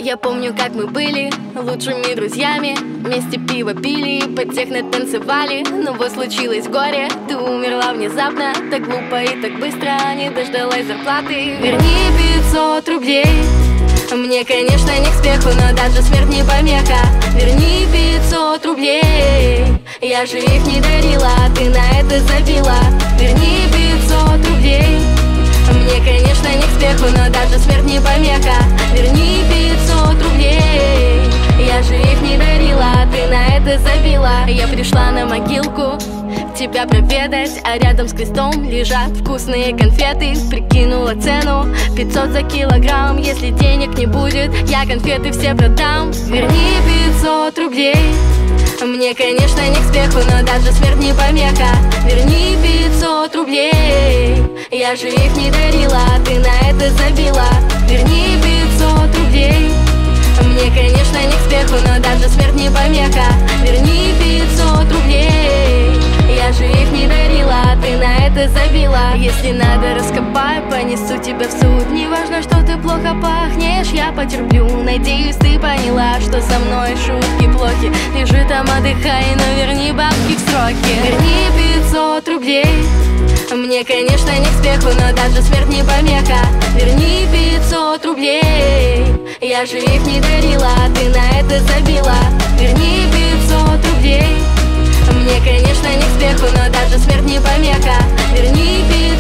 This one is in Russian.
Я помню, как мы были лучшими друзьями, вместе пиво пили, под техно танцевали. Но вот случилось горе, ты умерла внезапно, так глупо и так быстро, не дождалась зарплаты. Верни 500 рублей. Мне, конечно, не к спеху, но даже смерть не помеха. Верни 500 рублей. Я же их не дарила, а ты на это забила. Верни 500 рублей. Мне, конечно, не к спеху, но даже смерть не помеха. Верни 500 рублей. Я же их не дарила, а ты на это забила. Я пришла на могилку тебя проведать, а рядом с крестом лежат вкусные конфеты. Прикинула цену 500 за килограмм. Если денег не будет, я конфеты все продам. Верни 500 рублей. Мне, конечно, не к спеху, но даже смерть не помеха. Верни 500 рублей. Я же их не дарила, а ты на это забила. Верни 500 рублей. Мне, конечно, не к спеху, но даже смерть не помеха. Верни 500 рублей. Я же их не дарила, а ты на это забила. Если надо, раскопаю, понесу тебя в суд. Не важно, что ты плохо пахнешь, я потерплю. Надеюсь, ты поняла, что со мной шутки плохи. Лежи там, отдыхай, но верни бабки в сроки. Верни 500 рублей. Мне, конечно, не к спеху, но даже смерть не помеха. Верни 500 рублей. Я же их не дарила, а ты на это забила. Верни 500 рублей. Мне, конечно, не к спеху, но даже смерть не помеха. Верни 500